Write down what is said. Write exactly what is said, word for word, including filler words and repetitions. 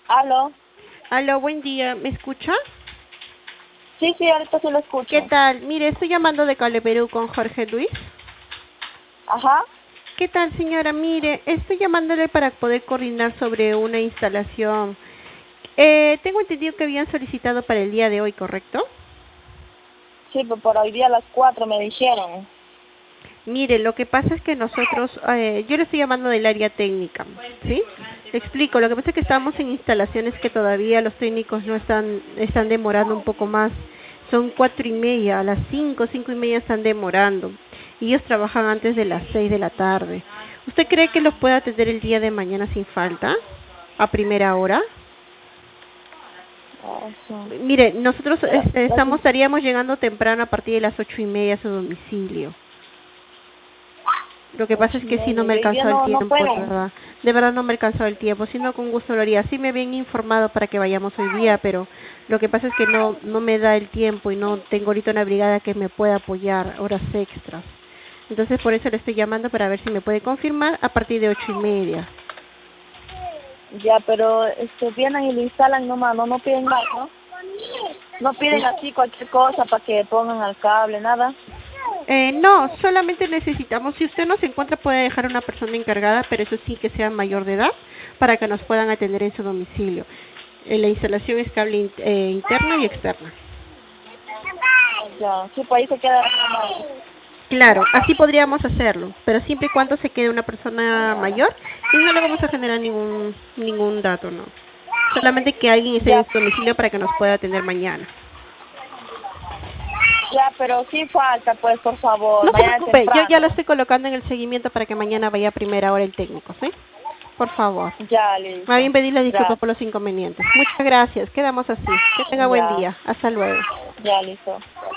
Aló. Aló, buen día, ¿me escucha? Sí, sí, ahorita sí lo ¿Qué escucho. tal? Mire, estoy llamando de Cable Perú con Jorge Luis. Ajá. ¿Qué tal, señora? Mire, estoy llamándole para poder coordinar sobre una instalación. Eh, tengo entendido que habían solicitado para el día de hoy, ¿correcto? Sí, pues por hoy día a las cuatro me dijeron. Mire, lo que pasa es que nosotros, eh, yo le estoy llamando del área técnica, ¿sí? Le explico, lo que pasa es que estamos en instalaciones que todavía los técnicos no están, están demorando un poco más. Son cuatro y media, a las cinco, cinco y media están demorando. Y ellos trabajan antes de las seis de la tarde. ¿Usted cree que los pueda atender el día de mañana sin falta? ¿A primera hora? Ah, sí. Mire, nosotros Pero, este, estamos, así- estaríamos llegando temprano a partir de las ocho y media a su domicilio. Lo que ocho pasa es y que sí no media. me Y hoy día alcanzó el no, no tiempo, de pueden. verdad. De verdad no me alcanzó el tiempo, si no con gusto lo haría. Sí me habían informado para que vayamos hoy día, pero lo que pasa es que no no me da el tiempo y no tengo ahorita una brigada que me pueda apoyar horas extras. Entonces por eso le estoy llamando para ver si me puede confirmar a partir de ocho y media. Ya, pero este, vienen y lo instalan nomás, no, no piden más, ¿no? No piden así cualquier cosa para que pongan al cable, nada. Eh, no, solamente necesitamos, si usted no se encuentra, puede dejar a una persona encargada, pero eso sí que sea mayor de edad, para que nos puedan atender en su domicilio. Eh, la instalación es cable in- eh, interno y externa. Ya, sí, pues ahí se queda nomás. Claro, así podríamos hacerlo, pero siempre y cuando se quede una persona mayor y no le vamos a generar ningún ningún dato, ¿no? Solamente que alguien esté Ya, en su domicilio para que nos pueda atender mañana. ya, pero sí falta, pues, por favor, No se mañana preocupe, yo ya lo temprano. estoy colocando en el seguimiento para que mañana vaya a primera hora el técnico, ¿sí? Por favor. Ya, Más listo. bien pedirle disculpas por Gracias. los inconvenientes. Muchas gracias, quedamos así. Que tenga buen Ya, día. Hasta luego. ya, listo.